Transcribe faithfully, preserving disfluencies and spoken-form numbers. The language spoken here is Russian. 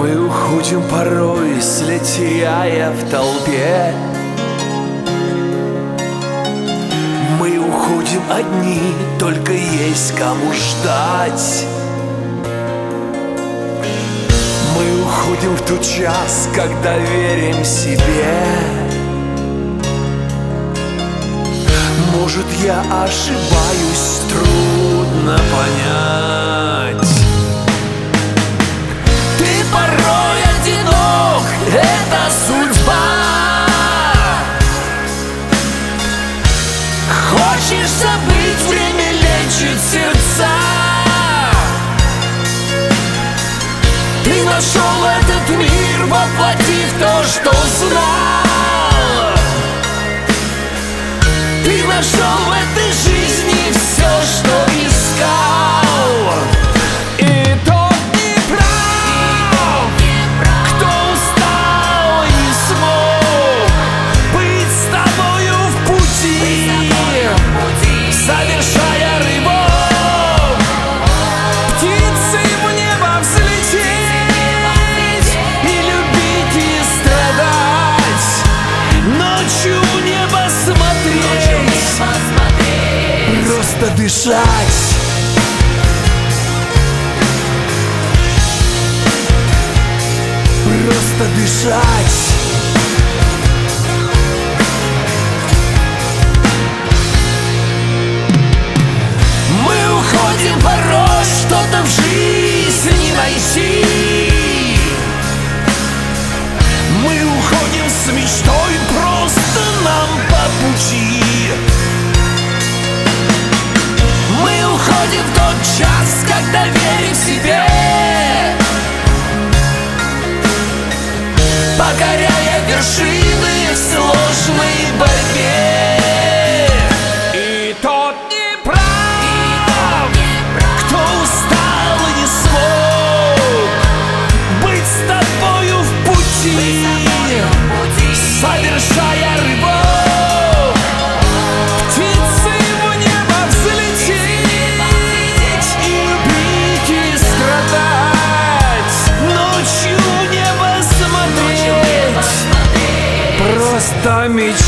Мы уходим порой, слетая в толпе. Мы уходим одни, только есть кому ждать. Мы уходим в тот час, когда верим себе. Может, я ошибаюсь, трудно понять. Ты порой одинок, это судьба. Хочешь забыть, время лечит сердца. Ты нашел этот мир, воплотив то, что знал. Ты нашел в этой жизни все, что искал. И тот не прав, кто устал и не смог быть с тобою в пути, совершая рывок, птицей в небо взлететь и любить и страдать, ночью в небо смотреть, просто дышать. Просто дышать. Мы уходим порой, что-то в жизни найти. Мы уходим с мечтой, просто нам по пути. Мы уходим в тот час, когда верим в себе, покоряя вершины в сложной борьбе. И тот не прав, кто устал и не смог быть с тобою в пути, совершая рывок, птицей в небо взлететь и любить и страдать, ночью в небо смотреть, просто мечтать.